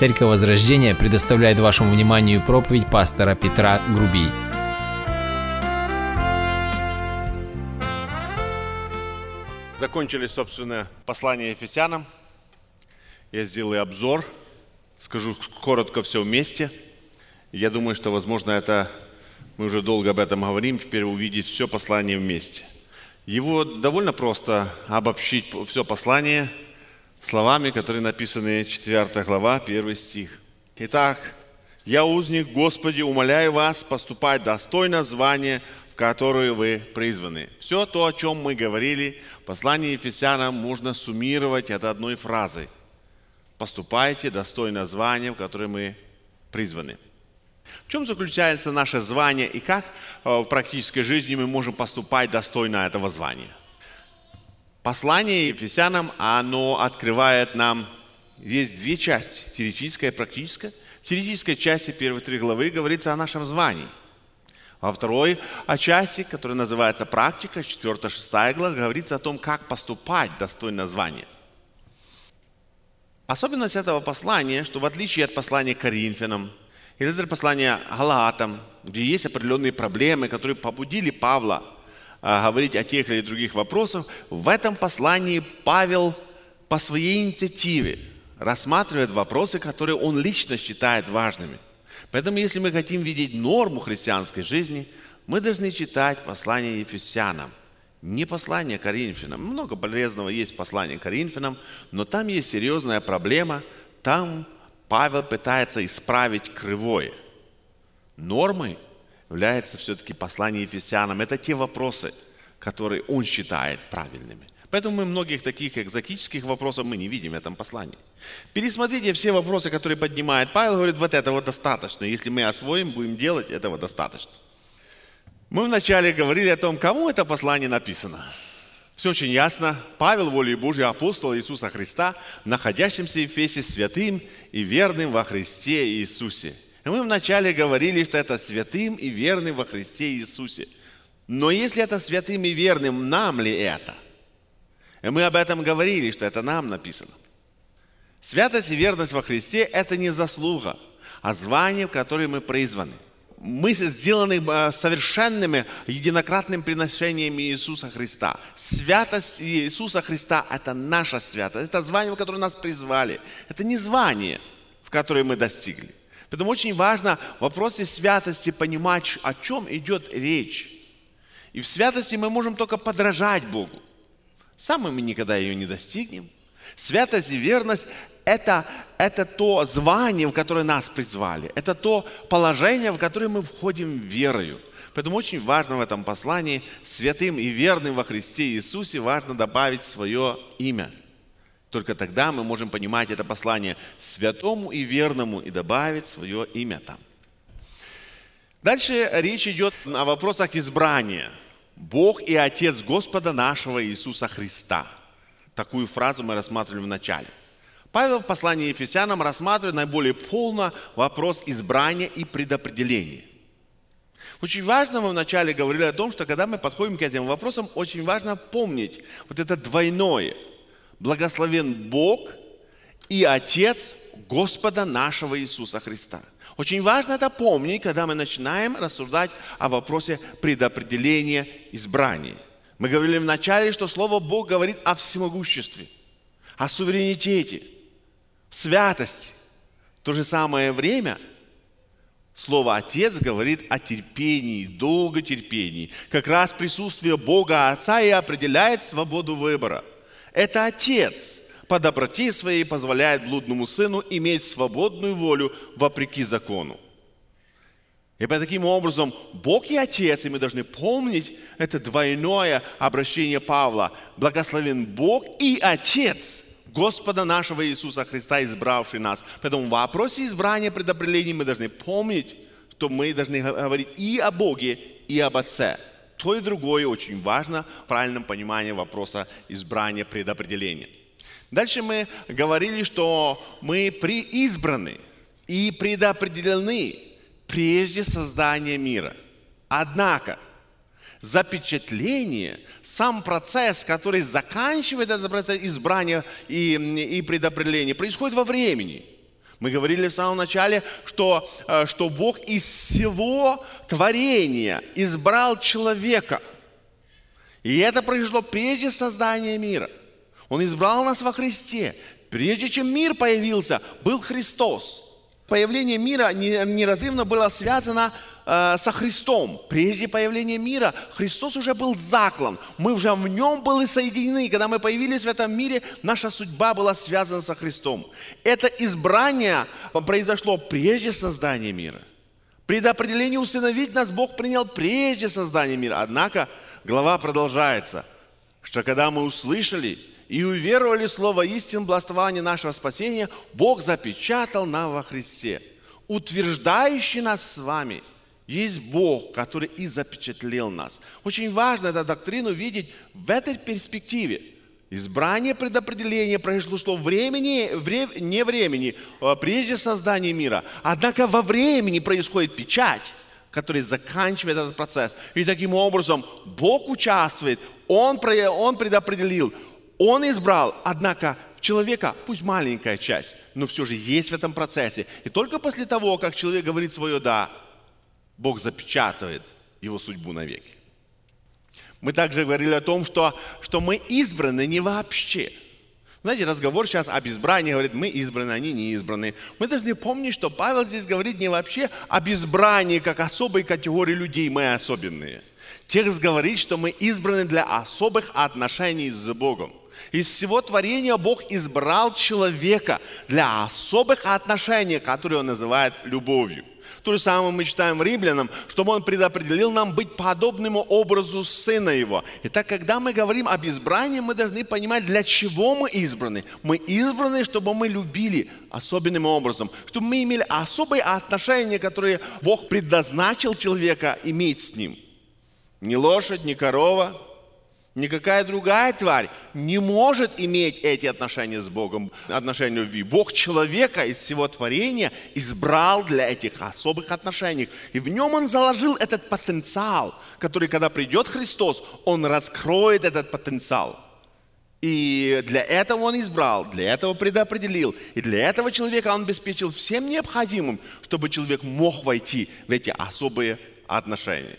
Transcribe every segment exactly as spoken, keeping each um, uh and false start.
Церковь Возрождения предоставляет вашему вниманию проповедь пастора Петра Грубий. Закончили, собственно, послание Ефесянам. Я сделаю обзор, скажу коротко все вместе. Я думаю, что, возможно, это мы уже долго об этом говорим, теперь увидеть все послание вместе. Его довольно просто обобщить все послание словами, которые написаны четвёртая глава, первый стих. Итак, я узник Господи, умоляю вас поступать достойно звания, в которое вы призваны. Все то, о чем мы говорили, послание Ефесянам можно суммировать это одной фразой. Поступайте достойно звания, в которое мы призваны. В чем заключается наше звание и как в практической жизни мы можем поступать достойно этого звания? Послание Ефесянам, оно открывает нам, есть две части, теоретическая и практическая. В теоретической части первой три главы говорится о нашем звании. Во второй части, которая называется практика, четвёртая-шестая глава, говорится о том, как поступать достойно звания. Особенность этого послания, что в отличие от послания Коринфянам, или это послание Галатам, где есть определенные проблемы, которые побудили Павла а, говорить о тех или других вопросах, в этом послании Павел по своей инициативе рассматривает вопросы, которые он лично считает важными. Поэтому, если мы хотим видеть норму христианской жизни, мы должны читать послание Ефесянам, не послание Коринфянам. Много полезного есть в послании Коринфянам, но там есть серьезная проблема, там Павел пытается исправить кривое. Нормой является все-таки послание Ефесянам. Это те вопросы, которые он считает правильными. Поэтому мы многих таких экзотических вопросов мы не видим в этом послании. Пересмотрите все вопросы, которые поднимает Павел, говорит, вот этого достаточно. Если мы освоим, будем делать, этого достаточно. Мы вначале говорили о том, кому это послание написано. Все очень ясно. Павел, волей Божией, апостол Иисуса Христа, находящимся в Ефесе святым и верным во Христе Иисусе. И мы вначале говорили, что это святым и верным во Христе Иисусе. Но если это святым и верным, нам ли это? И мы об этом говорили, что это нам написано. Святость и верность во Христе – это не заслуга, а звание, в которое мы призваны. Мы сделаны совершенными единократным приношением Иисуса Христа. Святость Иисуса Христа – это наша святость. Это звание, в которое нас призвали. Это не звание, в которое мы достигли. Поэтому очень важно в вопросе святости понимать, о чем идет речь. И в святости мы можем только подражать Богу. Сами мы никогда ее не достигнем. Святость и верность – это, это то звание, в которое нас призвали. Это то положение, в которое мы входим верою. Поэтому очень важно в этом послании святым и верным во Христе Иисусе важно добавить свое имя. Только тогда мы можем понимать это послание святому и верному и добавить свое имя там. Дальше речь идет о вопросах избрания. Бог и Отец Господа нашего Иисуса Христа. Такую фразу мы рассматривали в начале. Павел в послании Ефесянам рассматривает наиболее полно вопрос избрания и предопределения. Очень важно, мы вначале говорили о том, что когда мы подходим к этим вопросам, очень важно помнить вот это двойное. Благословен Бог и Отец Господа нашего Иисуса Христа. Очень важно это помнить, когда мы начинаем рассуждать о вопросе предопределения избрания. Мы говорили вначале, что Слово Бог говорит о всемогуществе, о суверенитете, святости. В то же самое время Слово Отец говорит о терпении, долготерпении. Как раз присутствие Бога Отца и определяет свободу выбора. Это Отец по доброте своей позволяет блудному сыну иметь свободную волю вопреки закону. И по таким образом Бог и Отец, и мы должны помнить это двойное обращение Павла. Благословен Бог и Отец Господа нашего Иисуса Христа, избравший нас. Поэтому в вопросе избрания предопределений мы должны помнить, что мы должны говорить и о Боге, и об Отце. То и другое очень важно в правильном понимании вопроса избрания предопределения. Дальше мы говорили, что мы преизбраны и предопределены прежде создания мира. Однако запечатление, сам процесс, который заканчивает этот процесс избрания и, и предопределения, происходит во времени. Мы говорили в самом начале, что, что Бог из всего творения избрал человека. И это произошло прежде создания мира. Он избрал нас во Христе. Прежде чем мир появился, был Христос. Появление мира неразрывно было связано э, со Христом. Прежде появления мира Христос уже был заклан. Мы уже в нем были соединены. Когда мы появились в этом мире, наша судьба была связана со Христом. Это избрание произошло прежде создания мира. Предопределение усыновить нас Бог принял прежде создания мира. Однако глава продолжается, что когда мы услышали и уверовали в слово истин благословения нашего спасения, Бог запечатал нам во Христе. Утверждающий нас с вами есть Бог, который и запечатлел нас. Очень важно эту доктрину видеть в этой перспективе. Избрание предопределения произошло времени, вре, не времени, прежде создания мира. Однако во времени происходит печать, которая заканчивает этот процесс. И таким образом Бог участвует, Он, он предопределил, Он избрал, однако человека, пусть маленькая часть, но все же есть в этом процессе. И только после того, как человек говорит свое «да», Бог запечатывает его судьбу навеки. Мы также говорили о том, что, что мы избраны не вообще. Знаете, разговор сейчас об избрании, говорит, мы избраны, они не избраны. Мы должны помнить, что Павел здесь говорит не вообще об избрании, как особой категории людей, мы особенные. Текст говорит, что мы избраны для особых отношений с Богом. Из всего творения Бог избрал человека для особых отношений, которые Он называет любовью. То же самое мы читаем в Римлянам, чтобы Он предопределил нам быть подобному образу Сына Его. Итак, когда мы говорим об избрании, мы должны понимать, для чего мы избраны. Мы избраны, чтобы мы любили особенным образом, чтобы мы имели особые отношения, которые Бог предназначил человека иметь с Ним. Ни лошадь, ни корова, никакая другая тварь не может иметь эти отношения с Богом, отношения любви. Бог человека из всего творения избрал для этих особых отношений. И в нем Он заложил этот потенциал, который, когда придет Христос, Он раскроет этот потенциал. И для этого Он избрал, для этого предопределил. И для этого человека Он обеспечил всем необходимым, чтобы человек мог войти в эти особые отношения.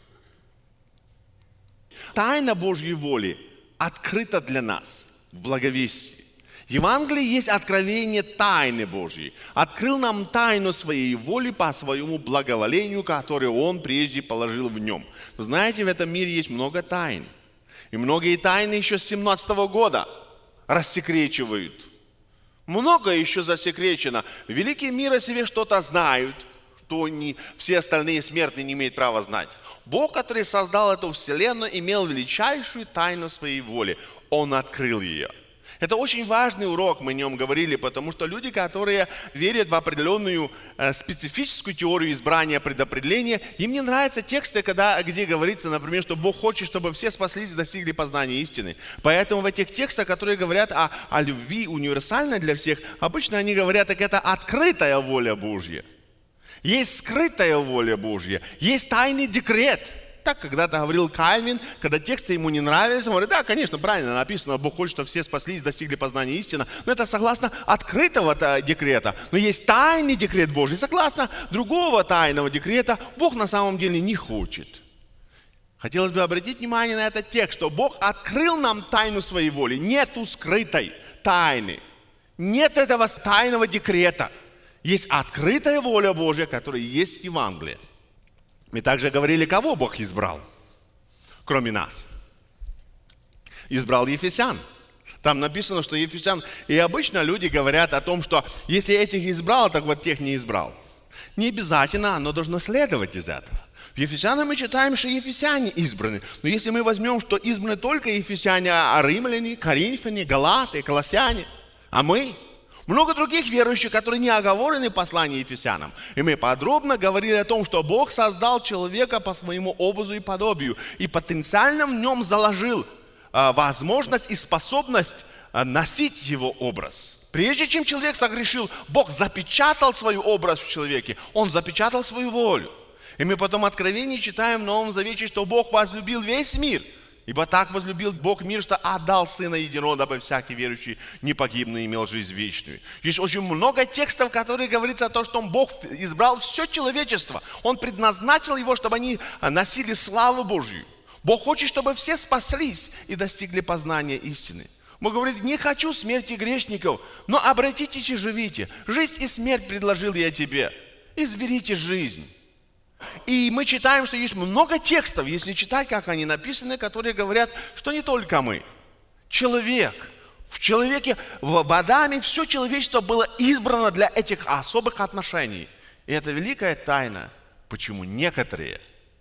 Тайна Божьей воли открыта для нас в благовестии. В Евангелии есть откровение тайны Божьей. Открыл нам тайну своей воли по своему благоволению, которое Он прежде положил в нем. Вы знаете, в этом мире есть много тайн. И многие тайны еще с семнадцатого года рассекречивают. Много еще засекречено. Великие мира себе что-то знают, что не, все остальные смертные не имеют права знать. Бог, который создал эту вселенную, имел величайшую тайну своей воли. Он открыл ее. Это очень важный урок, мы о нем говорили, потому что люди, которые верят в определенную э, специфическую теорию избрания, предопределения, им не нравятся тексты, когда, где говорится, например, что Бог хочет, чтобы все спаслись и достигли познания истины. Поэтому в этих текстах, которые говорят о, о любви универсальной для всех, обычно они говорят, так это открытая воля Божья. Есть скрытая воля Божья, есть тайный декрет. Так когда-то говорил Кальвин, когда тексты ему не нравились, он говорит, да, конечно, правильно написано, Бог хочет, чтобы все спаслись, достигли познания истины. Но это согласно открытого декрета. Но есть тайный декрет Божий, согласно другого тайного декрета, Бог на самом деле не хочет. Хотелось бы обратить внимание на этот текст, что Бог открыл нам тайну своей воли. Нету скрытой тайны. Нет этого тайного декрета. Есть открытая воля Божья, которая есть в Евангелии. Мы также говорили, кого Бог избрал, кроме нас. Избрал ефесян. Там написано, что ефесян... И обычно люди говорят о том, что если этих избрал, так вот тех не избрал. Не обязательно, оно должно следовать из этого. В Ефесянам мы читаем, что ефесяне избраны. Но если мы возьмем, что избраны только ефесяне, а римляне, коринфяне, галаты, колоссяне, а мы... Много других верующих, которые не оговорены в послании Ефесянам. И мы подробно говорили о том, что Бог создал человека по своему образу и подобию. И потенциально в нем заложил а, возможность и способность а, носить его образ. Прежде чем человек согрешил, Бог запечатал свой образ в человеке. Он запечатал свою волю. И мы потом в Откровении читаем в Новом Завете, что Бог возлюбил весь мир Ибо так возлюбил Бог мир, что отдал Сына Единородного, дабы всякий верующий не погиб, но имел жизнь вечную. Есть очень много текстов, которые говорится о том, что Бог избрал все человечество. Он предназначил его, чтобы они носили славу Божью. Бог хочет, чтобы все спаслись и достигли познания истины. Бог говорит: не хочу смерти грешников, но обратитесь и живите. Жизнь и смерть предложил я тебе. Изберите жизнь. И мы читаем, что есть много текстов, если читать, как они написаны, которые говорят, что не только мы. Человек. В человеке, в Адаме все человечество было избрано для этих особых отношений. И это великая тайна, почему некоторые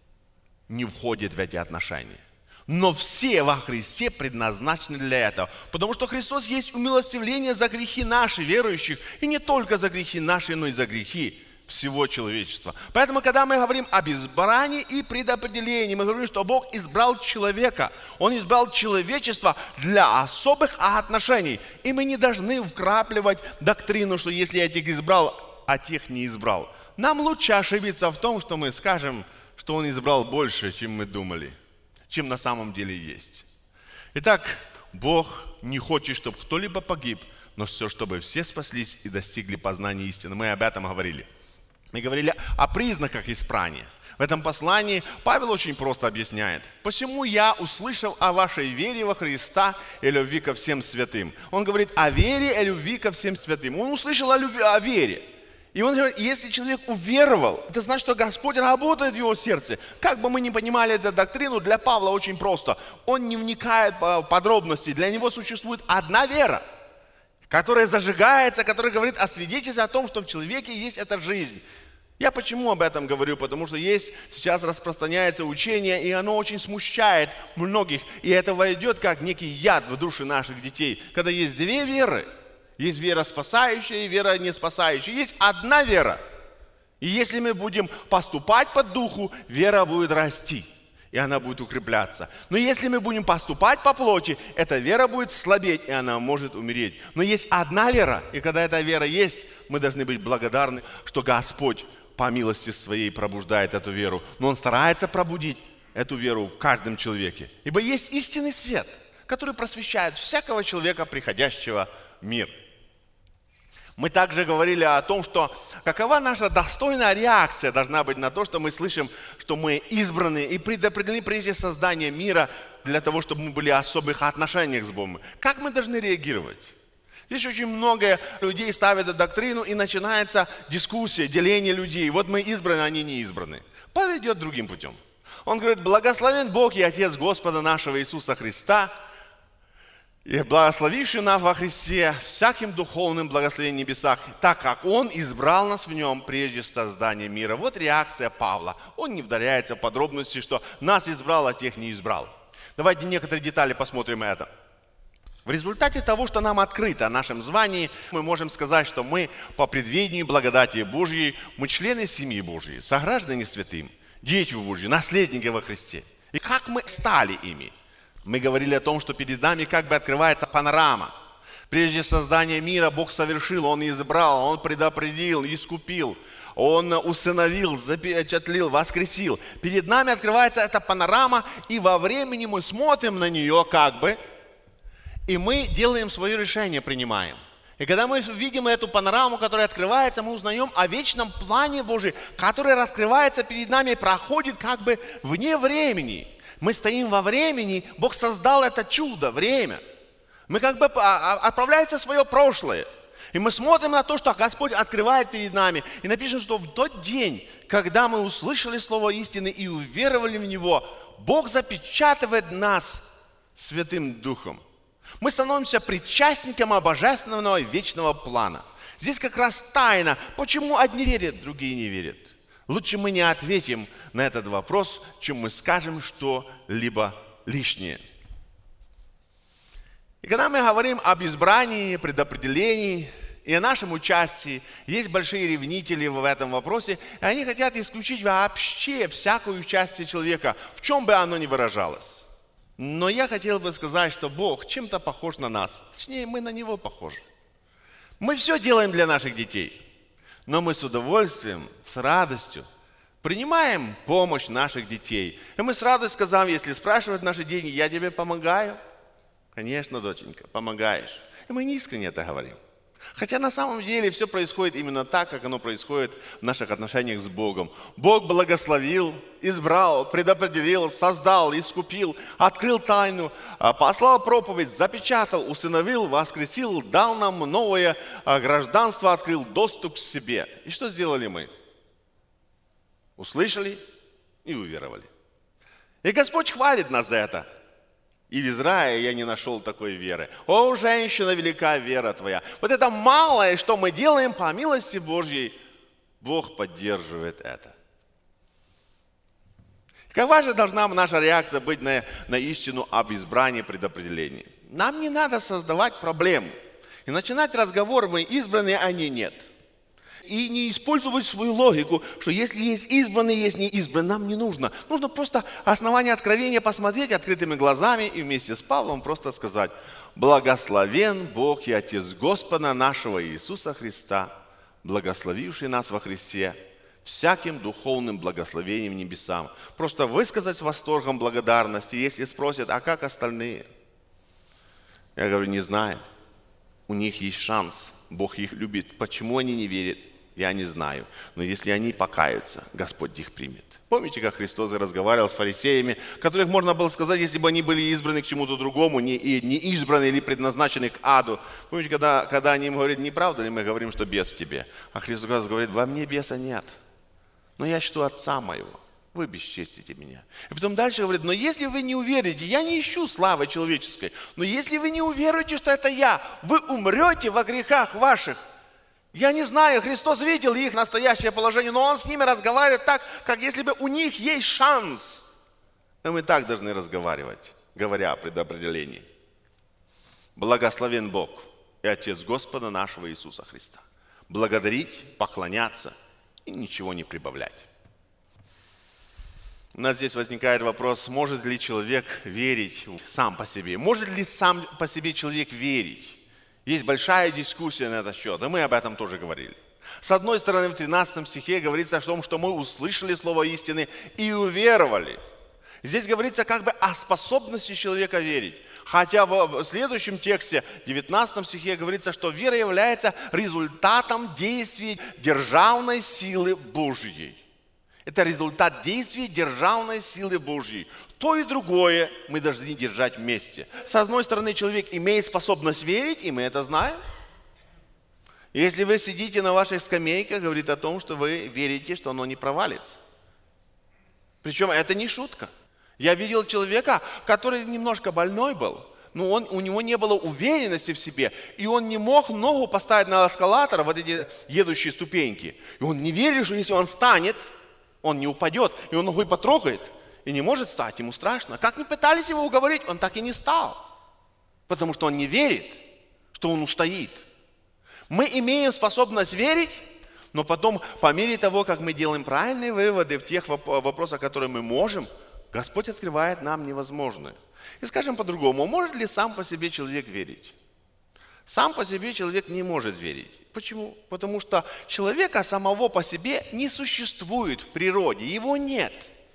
не входят в эти отношения. Но все во Христе предназначены для этого. Потому что Христос есть умилостивление за грехи наши, верующих. И не только за грехи наши, но и за грехи всего человечества. Поэтому, когда мы говорим об избрании и предопределении, мы говорим, что Бог избрал человека. Он избрал человечество для особых отношений. И мы не должны вкрапливать доктрину, что если я этих избрал, а тех не избрал. Нам лучше ошибиться в том, что мы скажем, что Он избрал больше, чем мы думали, чем на самом деле есть. Итак, Бог не хочет, чтобы кто-либо погиб, но все, чтобы все спаслись и достигли познания истины. Мы об этом говорили. Мы говорили о признаках избрания. В этом послании Павел очень просто объясняет. «Посему я, услышав о вашей вере во Христа и любви ко всем святым». Он говорит о вере и любви ко всем святым. Он услышал о, любви, о вере. И он говорит, если человек уверовал, это значит, что Господь работает в его сердце. Как бы мы ни понимали эту доктрину, для Павла очень просто. Он не вникает в подробности. Для него существует одна вера, которая зажигается, которая говорит о свидетельстве о том, что в человеке есть эта жизнь. Я почему об этом говорю? Потому что есть, сейчас распространяется учение, и оно очень смущает многих. И это войдет как некий яд в души наших детей. Когда есть две веры, есть вера спасающая и вера не спасающая. Есть одна вера. И если мы будем поступать по духу, вера будет расти. И она будет укрепляться. Но если мы будем поступать по плоти, эта вера будет слабеть, и она может умереть. Но есть одна вера, и когда эта вера есть, мы должны быть благодарны, что Господь по милости своей пробуждает эту веру. Но Он старается пробудить эту веру в каждом человеке. Ибо есть истинный свет, который просвещает всякого человека, приходящего в мир. Мы также говорили о том, что какова наша достойная реакция должна быть на то, что мы слышим, что мы избраны и предопределены прежде создания мира для того, чтобы мы были в особых отношениях с Богом. Как мы должны реагировать? Здесь очень много людей ставят эту доктрину, и начинается дискуссия, деление людей. Вот мы избраны, они не избраны. Павел идет другим путем. Он говорит: благословен Бог и Отец Господа нашего Иисуса Христа, и благословивший нас во Христе всяким духовным благословением в небесах, так как Он избрал нас в Нем прежде создания мира. Вот реакция Павла. Он не вдаряется в подробности, что нас избрал, а тех не избрал. Давайте некоторые детали посмотрим на это. В результате того, что нам открыто о нашем звании, мы можем сказать, что мы по предведению благодати Божьей, мы члены семьи Божьей, сограждане святым, дети Божьи, наследники во Христе. И как мы стали ими? Мы говорили о том, что перед нами как бы открывается панорама. Прежде создания мира Бог совершил, Он избрал, Он предопределил, искупил, Он усыновил, запечатлил, воскресил. Перед нами открывается эта панорама, и во времени мы смотрим на нее как бы, и мы делаем свое решение, принимаем. И когда мы видим эту панораму, которая открывается, мы узнаем о вечном плане Божьем, который раскрывается перед нами и проходит как бы вне времени. Мы стоим во времени, Бог создал это чудо, время. Мы как бы отправляемся в свое прошлое. И мы смотрим на то, что Господь открывает перед нами. И написано, что в тот день, когда мы услышали слово истины и уверовали в него, Бог запечатывает нас Святым Духом. Мы становимся причастниками божественного вечного плана. Здесь как раз тайна, почему одни верят, другие не верят. Лучше мы не ответим на этот вопрос, чем мы скажем что-либо лишнее. И когда мы говорим об избрании, предопределении и о нашем участии, есть большие ревнители в этом вопросе, и они хотят исключить вообще всякое участие человека, в чем бы оно ни выражалось. Но я хотел бы сказать, что Бог чем-то похож на нас. Точнее, мы на Него похожи. Мы все делаем для наших детей. Но мы с удовольствием, с радостью принимаем помощь наших детей. И мы с радостью сказали, если спрашивают наши деньги, я тебе помогаю. Конечно, доченька, помогаешь. И мы не искренне это говорим. Хотя на самом деле все происходит именно так, как оно происходит в наших отношениях с Богом. Бог благословил, избрал, предопределил, создал, искупил, открыл тайну, послал проповедь, запечатал, усыновил, воскресил, дал нам новое гражданство, открыл доступ к себе. И что сделали мы? Услышали и уверовали. И Господь хвалит нас за это. И в Израиле я не нашел такой веры. О, женщина, велика вера твоя. Вот это малое, что мы делаем по милости Божьей, Бог поддерживает это. Какова же должна наша реакция быть на, на истину об избрании, предопределении? Нам не надо создавать проблем и начинать разговор, мы избранные, а они нет. И не использовать свою логику, что если есть избранные, есть неизбранные, нам не нужно. Нужно просто основание откровения посмотреть открытыми глазами и вместе с Павлом просто сказать: «Благословен Бог и Отец Господа нашего Иисуса Христа, благословивший нас во Христе всяким духовным благословением небесам». Просто высказать с восторгом благодарности. Если спросят, а как остальные? Я говорю, не знаю. У них есть шанс. Бог их любит. Почему они не верят? Я не знаю. Но если они покаются, Господь их примет. Помните, как Христос разговаривал с фарисеями, которых можно было сказать, если бы они были избраны к чему-то другому, не, не избраны или предназначены к аду. Помните, когда, когда они им говорят, не правда ли мы говорим, что бес в тебе? А Христос говорит, во мне беса нет. Но я чту Отца моего. Вы бесчестите меня. И потом дальше говорит, но если вы не уверите, я не ищу славы человеческой, но если вы не уверуете, что это я, вы умрете во грехах ваших. Я не знаю, Христос видел их настоящее положение, но Он с ними разговаривает так, как если бы у них есть шанс. И мы так должны разговаривать, говоря о предопределении. Благословен Бог и Отец Господа нашего Иисуса Христа. Благодарить, поклоняться и ничего не прибавлять. У нас здесь возникает вопрос, может ли человек верить сам по себе? Может ли сам по себе человек верить? Есть большая дискуссия на этот счет, и мы об этом тоже говорили. С одной стороны, в тринадцатом стихе говорится о том, что мы услышали слово истины и уверовали. Здесь говорится как бы о способности человека верить. Хотя в следующем тексте, девятнадцатом стихе, говорится, что вера является результатом действий державной силы Божьей. Это результат действий державной силы Божьей. То и другое мы должны держать вместе. С одной стороны, человек имеет способность верить, и мы это знаем. Если вы сидите на ваших скамейках, говорит о том, что вы верите, что оно не провалится. Причем это не шутка. Я видел человека, который немножко больной был, но он, у него не было уверенности в себе, и он не мог ногу поставить на эскалатор, вот эти едущие ступеньки. И он не верил, что если он встанет, он не упадет, и он ногой потрогает, и не может встать, ему страшно. Как ни пытались его уговорить, он так и не стал, потому что он не верит, что он устоит. Мы имеем способность верить, но потом, по мере того, как мы делаем правильные выводы в тех вопросах, которые мы можем, Господь открывает нам невозможное. И скажем по-другому, может ли сам по себе человек верить? Сам по себе человек не может верить. Почему? Потому что человека самого по себе не существует в природе, его нет.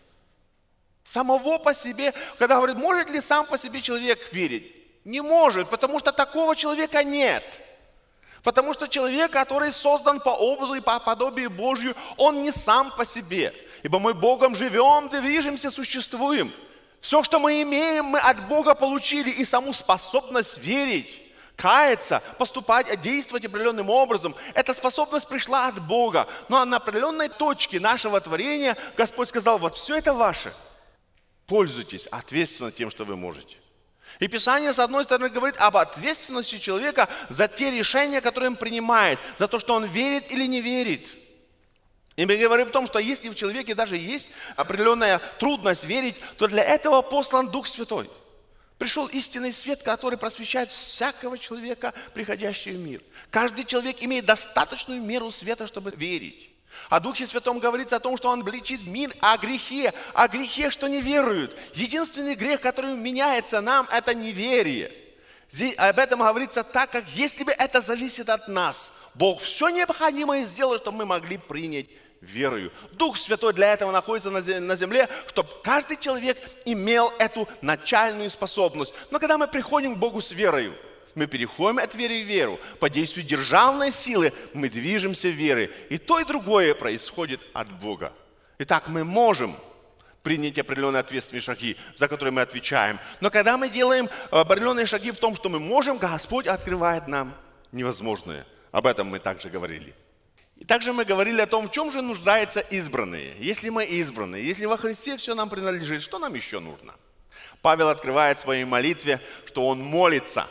Самого по себе, когда говорят, может ли сам по себе человек верить? Не может, потому что такого человека нет. Потому что человек, который создан по образу и по подобию Божью, он не сам по себе. Ибо мы Богом живем, движемся, существуем. Все, что мы имеем, мы от Бога получили, и саму способность верить, каяться, поступать, действовать определенным образом. Эта способность пришла от Бога. Но на определенной точке нашего творения Господь сказал, вот все это ваше. Пользуйтесь ответственно тем, что вы можете. И Писание, с одной стороны, говорит об ответственности человека за те решения, которые он принимает, за то, что он верит или не верит. И мы говорим о том, что если в человеке даже есть определенная трудность верить, то для этого послан Дух Святой. Пришел истинный свет, который просвещает всякого человека, приходящего в мир. Каждый человек имеет достаточную меру света, чтобы верить. О Духе Святом говорится о том, что Он обличит мир о грехе, о грехе, что не веруют. Единственный грех, который меняется нам, это неверие. Здесь об этом говорится так, как если бы это зависит от нас. Бог все необходимое сделал, чтобы мы могли принять верою. Дух Святой для этого находится на земле, чтобы каждый человек имел эту начальную способность. Но когда мы приходим к Богу с верою, мы переходим от веры в веру. По действию державной силы мы движемся в вере. И то, и другое происходит от Бога. Итак, мы можем принять определенные ответственные шаги, за которые мы отвечаем. Но когда мы делаем определенные шаги в том, что мы можем, Господь открывает нам невозможное. Об этом мы также говорили. И также мы говорили о том, в чем же нуждаются избранные. Если мы избранные, если во Христе все нам принадлежит, что нам еще нужно? Павел открывает в своей молитве, что он молится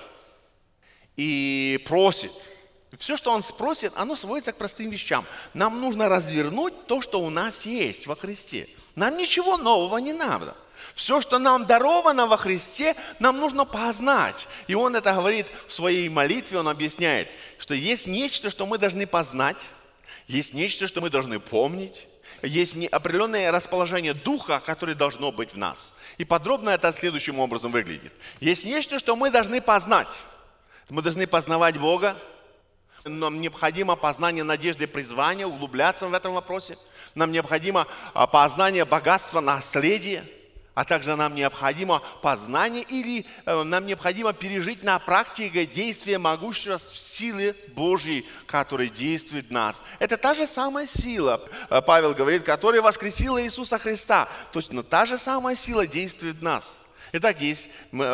и просит. Все, что он спросит, оно сводится к простым вещам. Нам нужно развернуть то, что у нас есть во Христе. Нам ничего нового не надо. Все, что нам даровано во Христе, нам нужно познать. И он это говорит в своей молитве, он объясняет, что есть нечто, что мы должны познать, есть нечто, что мы должны помнить, есть определенное расположение духа, которое должно быть в нас. И подробно это следующим образом выглядит. Есть нечто, что мы должны познать. Мы должны познавать Бога. Нам необходимо познание надежды и призвания, углубляться в этом вопросе. Нам необходимо познание богатства, наследия, а также нам необходимо познание или нам необходимо пережить на практике действие могущества силы Божьей, которая действует в нас. Это та же самая сила, Павел говорит, которая воскресила Иисуса Христа. Точно та же самая сила действует в нас. Итак, есть,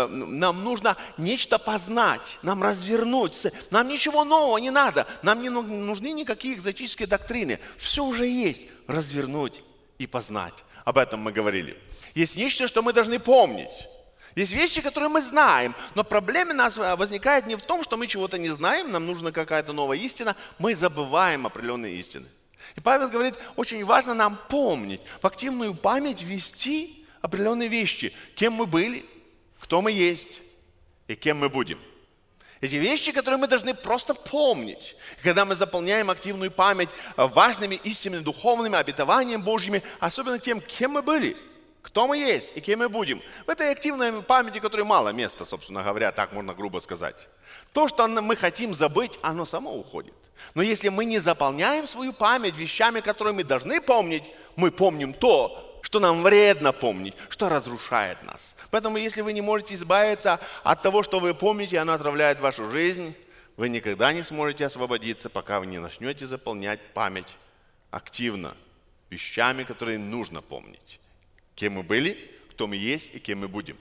нам нужно нечто познать, нам развернуть. Нам ничего нового не надо. Нам не нужны никакие экзотические доктрины. Все уже есть. Развернуть и познать. Об этом мы говорили. Есть нечто, что мы должны помнить. Есть вещи, которые мы знаем. Но проблема у нас возникает не в том, что мы чего-то не знаем, нам нужна какая-то новая истина. Мы забываем определенные истины. И Павел говорит, очень важно нам помнить, в активную память ввести определенные вещи. Кем мы были, кто мы есть и кем мы будем. Эти вещи, которые мы должны просто помнить. Когда мы заполняем активную память важными истинными духовными обетованиями Божьими, особенно тем, кем мы были, кто мы есть и кем мы будем. В этой активной памяти, которой мало места, собственно говоря, так можно грубо сказать. То, что мы хотим забыть, оно само уходит. Но если мы не заполняем свою память вещами, которые мы должны помнить, мы помним то, что нам вредно помнить, что разрушает нас. Поэтому, если вы не можете избавиться от того, что вы помните, оно отравляет вашу жизнь, вы никогда не сможете освободиться, пока вы не начнете заполнять память активно вещами, которые нужно помнить. Кем мы были, кто мы есть и кем мы будем.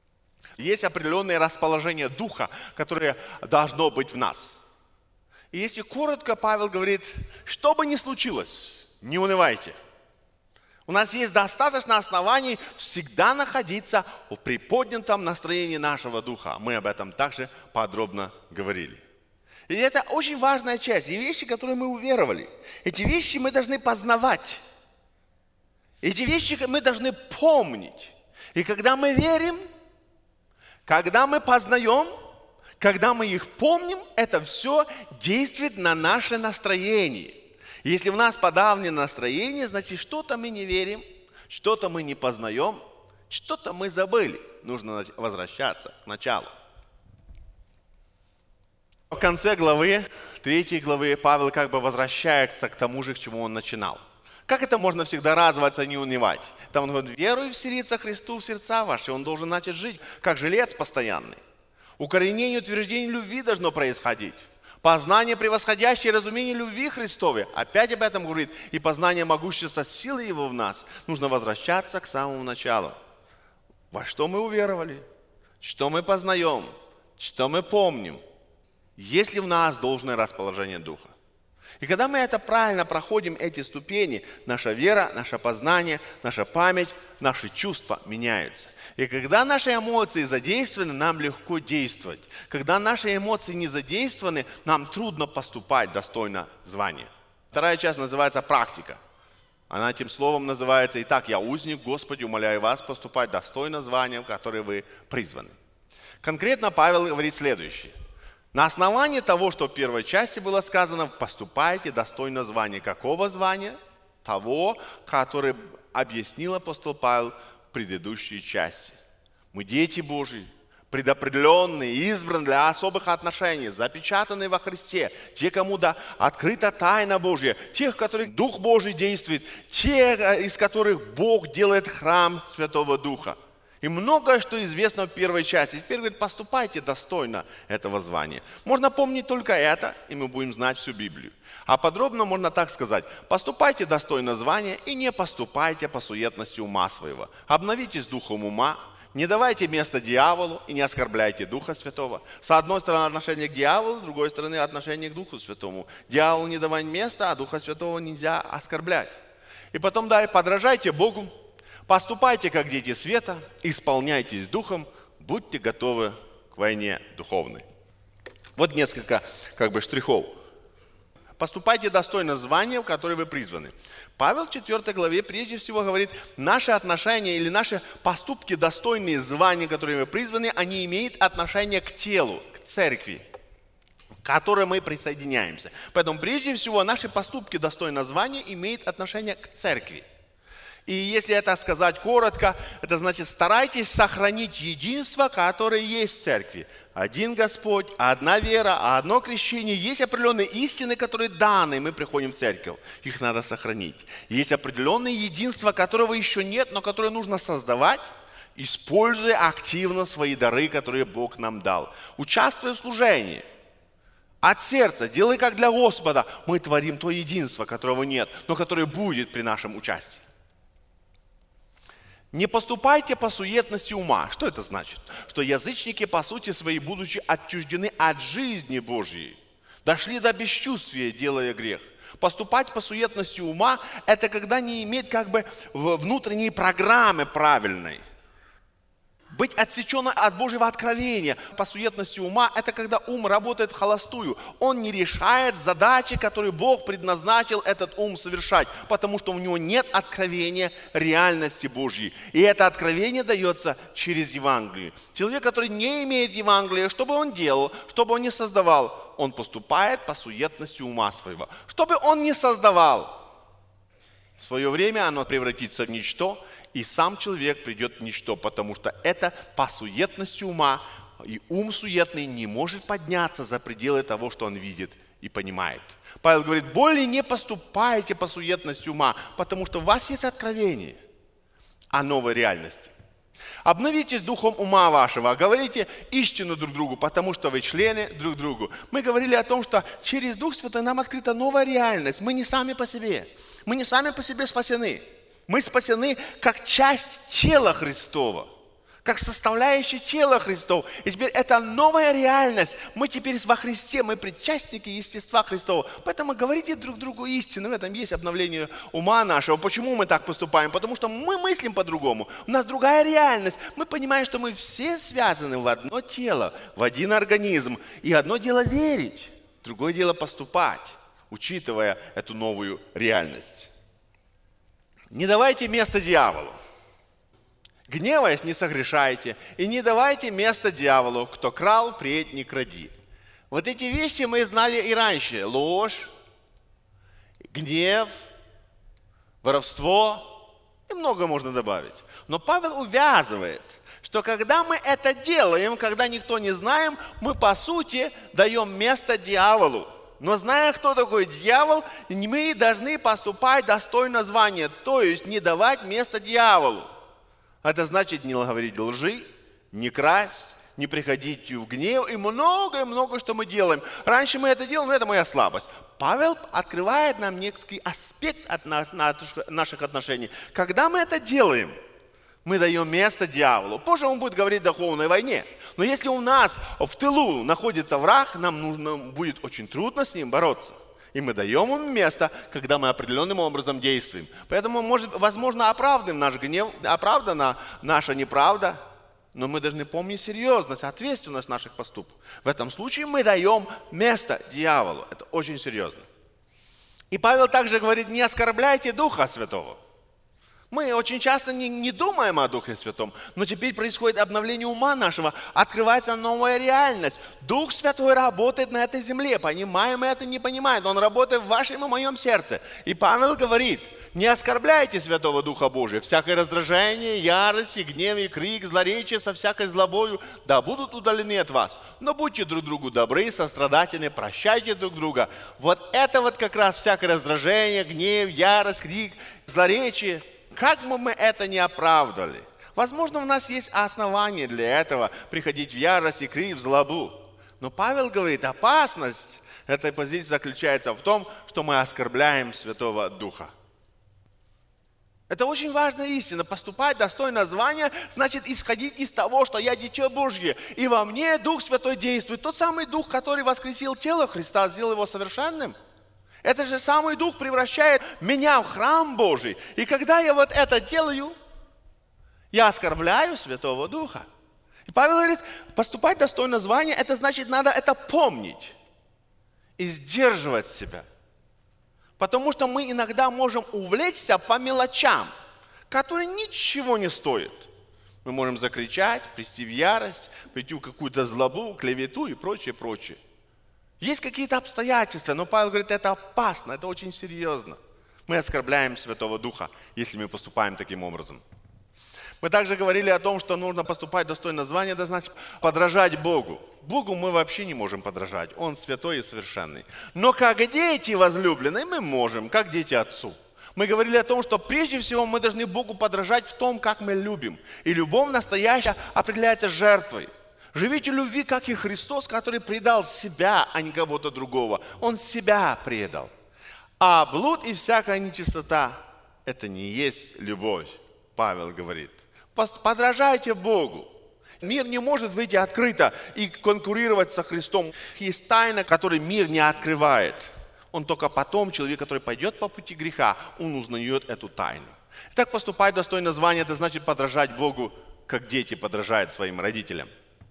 Есть определенное расположение духа, которое должно быть в нас. И если коротко, Павел говорит, что бы ни случилось, не унывайте. У нас есть достаточно оснований всегда находиться в приподнятом настроении нашего духа. Мы об этом также подробно говорили. И это очень важная часть. И вещи, которые мы уверовали. Эти вещи мы должны познавать. Эти вещи мы должны помнить. И когда мы верим, когда мы познаем, когда мы их помним, это все действует на наше настроение. Если у нас подавленное настроение, значит, что-то мы не верим, что-то мы не познаем, что-то мы забыли. Нужно возвращаться к началу. В конце главы, третьей главы, Павел как бы возвращается к тому же, к чему он начинал. Как это можно всегда радоваться, не унывать? Там он говорит, веруй вселиться Христу в сердца ваши. Он должен начать жить, как жилец постоянный. Укоренение и утверждение любви должно происходить. Познание превосходящее разумение любви Христовой. Опять об этом говорит. И познание могущества силы Его в нас. Нужно возвращаться к самому началу. Во что мы уверовали? Что мы познаем? Что мы помним? Есть ли в нас должное расположение духа? И когда мы это правильно проходим, эти ступени, наша вера, наше познание, наша память, наши чувства меняются. И когда наши эмоции задействованы, нам легко действовать. Когда наши эмоции не задействованы, нам трудно поступать достойно звания. Вторая часть называется практика. Она этим словом называется «Итак, я узник, Господи, умоляю вас поступать достойно звания, в которое вы призваны». Конкретно Павел говорит следующее. На основании того, что в первой части было сказано, поступайте достойно звания. Какого звания? Того, который объяснил апостол Павел в предыдущей части. Мы дети Божьи, предопределенные, избранные для особых отношений, запечатанные во Христе, те, кому да, открыта тайна Божья, тех, в которых Дух Божий действует, те, из которых Бог делает храм Святого Духа. И многое, что известно в первой части. Теперь говорит, поступайте достойно этого звания. Можно помнить только это, и мы будем знать всю Библию. А подробно можно так сказать, поступайте достойно звания и не поступайте по суетности ума своего. Обновитесь духом ума, не давайте место дьяволу и не оскорбляйте Духа Святого. С одной стороны отношение к дьяволу, с другой стороны отношение к Духу Святому. Дьяволу не давать места, а Духа Святого нельзя оскорблять. И потом далее, подражайте Богу, поступайте как дети света, исполняйтесь Духом, будьте готовы к войне духовной. Вот несколько как бы штрихов. Поступайте достойно звания, в которое вы призваны. Павел в четвёртой главе прежде всего говорит, наши отношения или наши поступки, достойные звания, которые мы призваны, они имеют отношение к телу, к церкви, к которой мы присоединяемся. Поэтому прежде всего наши поступки, достойно звания, имеют отношение к церкви. И если это сказать коротко, это значит, старайтесь сохранить единство, которое есть в церкви. Один Господь, одна вера, одно крещение. Есть определенные истины, которые даны, мы приходим в церковь. Их надо сохранить. Есть определенное единство, которого еще нет, но которое нужно создавать, используя активно свои дары, которые Бог нам дал. Участвуя в служении. От сердца, делай как для Господа. Мы творим то единство, которого нет, но которое будет при нашем участии. Не поступайте по суетности ума. Что это значит? Что язычники, по сути своей, будучи отчуждены от жизни Божьей, дошли до бесчувствия, делая грех. Поступать по суетности ума – это когда не иметь как бы внутренней программы правильной. Быть отсеченным от Божьего откровения по суетности ума – это когда ум работает в холостую. Он не решает задачи, которые Бог предназначил этот ум совершать, потому что у него нет откровения реальности Божьей. И это откровение дается через Евангелие. Человек, который не имеет Евангелия, что бы он делал, что бы он ни создавал, он поступает по суетности ума своего. Что бы он ни создавал, в свое время оно превратится в ничто, и сам человек придет в ничто, потому что это по суетности ума, и ум суетный не может подняться за пределы того, что он видит и понимает. Павел говорит, более не поступайте по суетности ума, потому что у вас есть откровение о новой реальности. Обновитесь духом ума вашего, говорите истину друг другу, потому что вы члены друг другу. Мы говорили о том, что через Дух Святой нам открыта новая реальность. Мы не сами по себе. Мы не сами по себе спасены. Мы спасены как часть тела Христова, как составляющая тела Христова. И теперь это новая реальность. Мы теперь во Христе, мы причастники естества Христова. Поэтому говорите друг другу истину. В этом есть обновление ума нашего. Почему мы так поступаем? Потому что мы мыслим по-другому. У нас другая реальность. Мы понимаем, что мы все связаны в одно тело, в один организм. И одно дело верить, другое дело поступать, учитывая эту новую реальность. Не давайте место дьяволу. Гневаясь, не согрешайте. И не давайте место дьяволу. Кто крал, впредь не кради. Вот эти вещи мы знали и раньше. Ложь, гнев, воровство. И много можно добавить. Но Павел увязывает, что когда мы это делаем, когда никто не знаем, мы по сути даем место дьяволу. Но зная, кто такой дьявол, мы должны поступать достойно звания, то есть не давать место дьяволу. Это значит не говорить лжи, не красть, не приходить в гнев и многое-многое, что мы делаем. Раньше мы это делали, но это моя слабость. Павел открывает нам некий аспект от наших отношений. Когда мы это делаем, мы даем место дьяволу. Позже он будет говорить о духовной войне. Но если у нас в тылу находится враг, нам нужно будет очень трудно с ним бороться. И мы даем ему место, когда мы определенным образом действуем. Поэтому, может, возможно, оправдан наш гнев, оправдана наша неправда, но мы должны помнить серьезность, ответственность наших поступков. В этом случае мы даем место дьяволу. Это очень серьезно. И Павел также говорит, не оскорбляйте Духа Святого. Мы очень часто не, не думаем о Духе Святом, но теперь происходит обновление ума нашего, открывается новая реальность. Дух Святой работает на этой земле, понимаем мы это, не понимаем, Он работает в вашем и моем сердце. И Павел говорит, Не оскорбляйте Святого Духа Божия. Всякое раздражение, ярость, и гнев, и крик, злоречие со всякой злобою, да будут удалены от вас. Но будьте друг другу добры, сострадательны, прощайте друг друга. Вот это вот как раз всякое раздражение, гнев, ярость, крик, злоречие. Как бы мы это не оправдали. Возможно, у нас есть основания для этого, приходить в ярость и крик, в злобу. Но Павел говорит, опасность этой позиции заключается в том, что мы оскорбляем Святого Духа. Это очень важная истина. Поступать достойно звания значит исходить из того, что я дитя Божье, и во мне Дух Святой действует. Тот самый Дух, который воскресил тело Христа, сделал его совершенным. Это же самый Дух превращает меня в храм Божий. И когда я вот это делаю, я оскорбляю Святого Духа. И Павел говорит, поступать достойно звания, это значит, надо это помнить и сдерживать себя. Потому что мы иногда можем увлечься по мелочам, которые ничего не стоят. Мы можем закричать, прийти в ярость, прийти в какую-то злобу, клевету и прочее, прочее. Есть какие-то обстоятельства, но Павел говорит, это опасно, это очень серьезно. Мы оскорбляем Святого Духа, если мы поступаем таким образом. Мы также говорили о том, что нужно поступать достойно звания, это значит подражать Богу. Богу мы вообще не можем подражать, Он святой и совершенный. Но как дети возлюбленные мы можем, как дети Отцу. Мы говорили о том, что прежде всего мы должны Богу подражать в том, как мы любим. И любовь настоящая определяется жертвой. Живите в любви, как и Христос, который предал себя, а не кого-то другого. Он себя предал. А блуд и всякая нечистота – это не есть любовь, Павел говорит. Подражайте Богу. Мир не может выйти открыто и конкурировать со Христом. Есть тайна, которую мир не открывает. Он только потом, человек, который пойдет по пути греха, он узнает эту тайну. Так поступать достойно звания, это значит подражать Богу, как дети подражают своим родителям.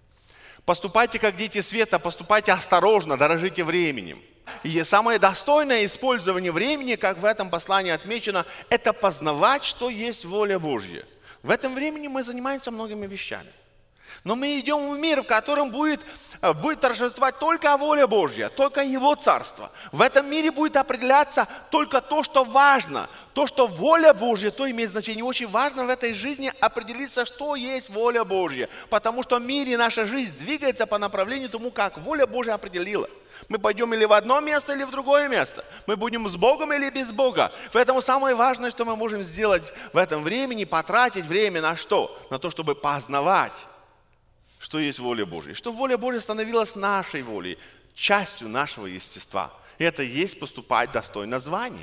Поступайте, как дети света, поступайте осторожно, дорожите временем. И самое достойное использование времени, как в этом послании отмечено, это познавать, что есть воля Божья. В этом времени мы занимаемся многими вещами. Но мы идем в мир, в котором будет, будет торжествовать только воля Божья, только Его Царство. В этом мире будет определяться только то, что важно. То, что воля Божья, то имеет значение. Очень важно в этой жизни определиться, что есть воля Божья. Потому что в мире наша жизнь двигается по направлению тому, как воля Божья определила. Мы пойдем или в одно место, или в другое место. Мы будем с Богом или без Бога. Поэтому самое важное, что мы можем сделать в этом времени, потратить время на что? На то, чтобы познавать, что есть воля Божья. Чтобы воля Божья становилась нашей волей, частью нашего естества. И это и есть поступать достойно звания.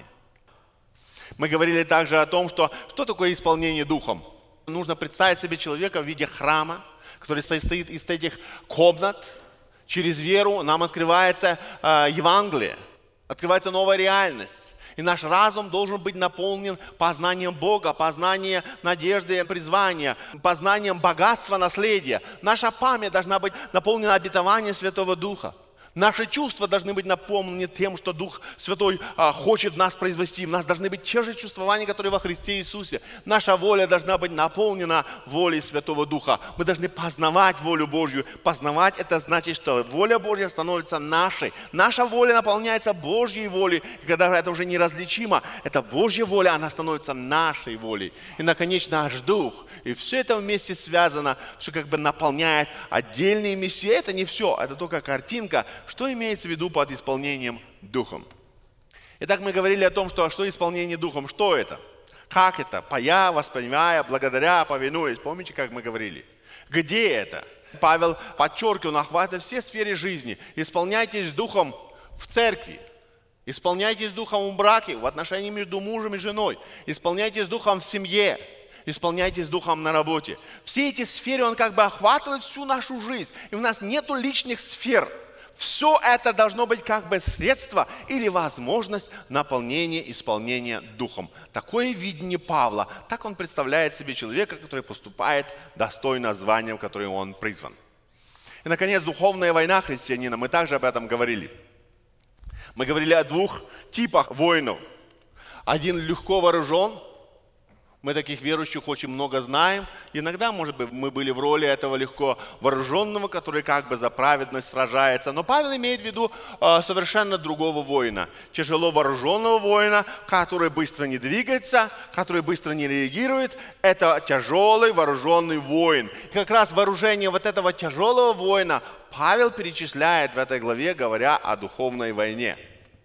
Мы говорили также о том, что, что такое исполнение Духом. Нужно представить себе человека в виде храма, который состоит из этих комнат. Через веру нам открывается э, Евангелие, открывается новая реальность. И наш разум должен быть наполнен познанием Бога, познанием надежды и призвания, познанием богатства наследия. Наша память должна быть наполнена обетованием Святого Духа. Наши чувства должны быть наполнены тем, что Дух Святой а, хочет в нас произвести. У нас должны быть те же чувствования, которые во Христе Иисусе. Наша воля должна быть наполнена волей Святого Духа. Мы должны познавать волю Божью. Познавать – это значит, что воля Божья становится нашей. Наша воля наполняется Божьей волей. И когда это уже неразличимо, это Божья воля, она становится нашей волей. И, наконец, наш Дух. И все это вместе связано, все как бы наполняет отдельные миссии. Это не все, это только картинка. Что имеется в виду под исполнением Духом? Итак, мы говорили о том, что, что исполнение Духом, что это? Как это? Поя, воспринимая, благодаря, повинуясь. Помните, как мы говорили? Где это? Павел подчеркивал, он охватывает все сферы жизни. Исполняйтесь Духом в церкви. Исполняйтесь Духом в браке, в отношении между мужем и женой. Исполняйтесь Духом в семье. Исполняйтесь Духом на работе. Все эти сферы, он как бы охватывает всю нашу жизнь. И у нас нету личных сфер. Все это должно быть как бы средство или возможность наполнения, исполнения Духом. Такое видение Павла. Так он представляет себе человека, который поступает достойно званием, которым он призван. И, наконец, духовная война христианина. Мы также об этом говорили. Мы говорили о двух типах воинов. Один легко вооружен, Мы таких верующих очень много знаем. Иногда, может быть, мы были в роли этого легко вооруженного, который как бы за праведность сражается. Но Павел имеет в виду э, совершенно другого воина. Тяжело вооруженного воина, который быстро не двигается, который быстро не реагирует. Это тяжелый вооруженный воин. И как раз вооружение вот этого тяжелого воина Павел перечисляет в этой главе, говоря о духовной войне.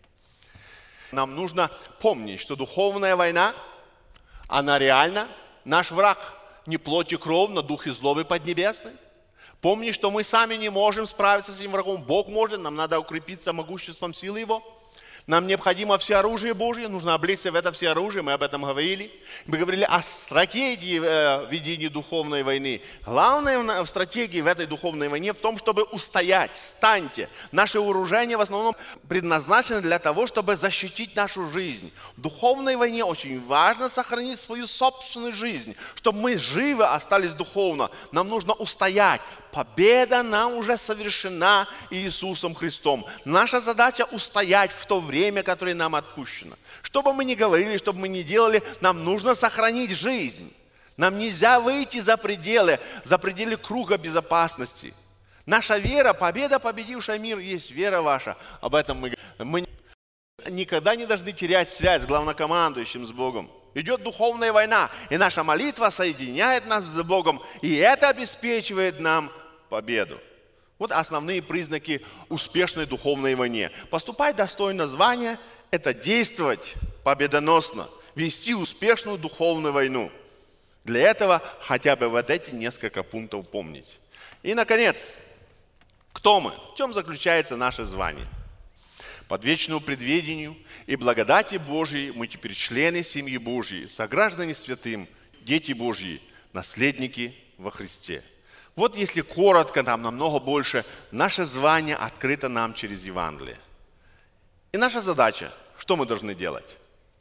Нам нужно помнить, что духовная война, она реальна. Наш враг не плоть и кровь, но дух и злобы поднебесный. Помни, что мы сами не можем справиться с этим врагом. Бог может, нам надо укрепиться могуществом силы Его. Нам необходимо всеоружие Божье, нужно облечься в это всеоружие, мы об этом говорили. Мы говорили о стратегии э, ведения духовной войны. Главное в стратегии в этой духовной войне в том, чтобы устоять, станьте. Наше вооружение в основном предназначено для того, чтобы защитить нашу жизнь. В духовной войне очень важно сохранить свою собственную жизнь, чтобы мы живы остались духовно. Нам нужно устоять. Победа нам уже совершена Иисусом Христом. Наша задача устоять в то время, которое нам отпущено. Что бы мы ни говорили, что бы мы ни делали, нам нужно сохранить жизнь. Нам нельзя выйти за пределы, за пределы круга безопасности. Наша вера, победа, победившая мир, есть вера ваша. Об этом мы говорим. Мы никогда не должны терять связь с главнокомандующим, с Богом. Идет духовная война, и наша молитва соединяет нас с Богом, и это обеспечивает нам победу. Вот основные признаки успешной духовной войне. Поступать достойно звания – это действовать победоносно, вести успешную духовную войну. Для этого хотя бы вот эти несколько пунктов помнить. И, наконец, кто мы? В чем заключается наше звание? Под вечному предведению и благодати Божией мы теперь члены семьи Божьей, сограждане святым, дети Божьи, наследники во Христе. Вот если коротко, там намного больше, наше звание открыто нам через Евангелие. И наша задача, что мы должны делать?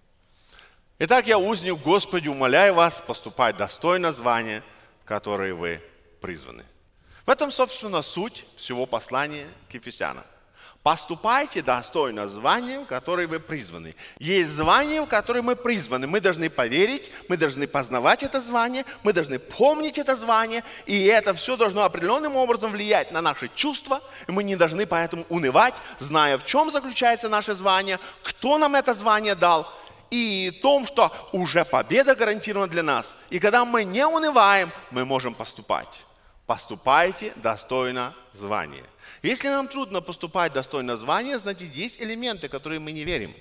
Итак, я, узник Господи, умоляю вас поступать достойно звания, которое вы призваны. В этом, собственно, суть всего послания к Ефесянам. Поступайте достойно званием, которое вы призваны. Есть звание, в которое мы призваны. Мы должны поверить, мы должны познавать это звание, мы должны помнить это звание, и это все должно определенным образом влиять на наши чувства. И мы не должны поэтому унывать, зная, в чем заключается наше звание, кто нам это звание дал, и в том, что уже победа гарантирована для нас. И когда мы не унываем, мы можем поступать. Поступайте достойно звания. Если нам трудно поступать достойно звания, значит, есть элементы, которые мы не верим.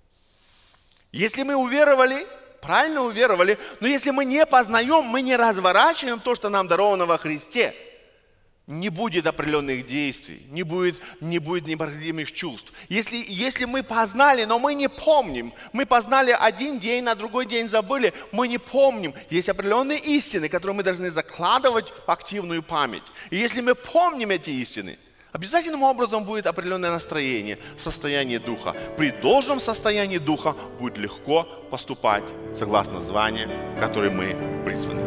Если мы уверовали, правильно уверовали, но если мы не познаем, мы не разворачиваем то, что нам даровано во Христе, не будет определенных действий, не будет, не будет необходимых чувств. Если, если мы познали, но мы не помним, мы познали один день, на другой день забыли, мы не помним. Есть определенные истины, которые мы должны закладывать в активную память. И если мы помним эти истины, обязательным образом будет определенное настроение, состояние духа. При должном состоянии духа будет легко поступать согласно званию, которое мы призваны.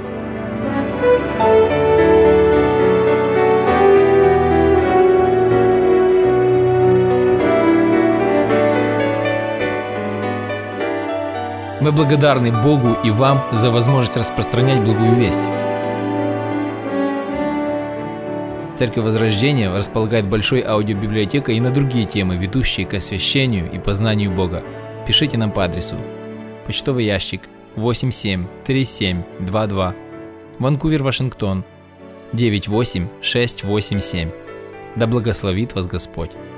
Мы благодарны Богу и вам за возможность распространять благую весть. Церковь Возрождения располагает большой аудиобиблиотекой и на другие темы, ведущие к освящению и познанию Бога. Пишите нам по адресу: почтовый ящик восемь семь три семь два два, Ванкувер, Вашингтон девять восемь шесть восемь семь. Да благословит вас Господь!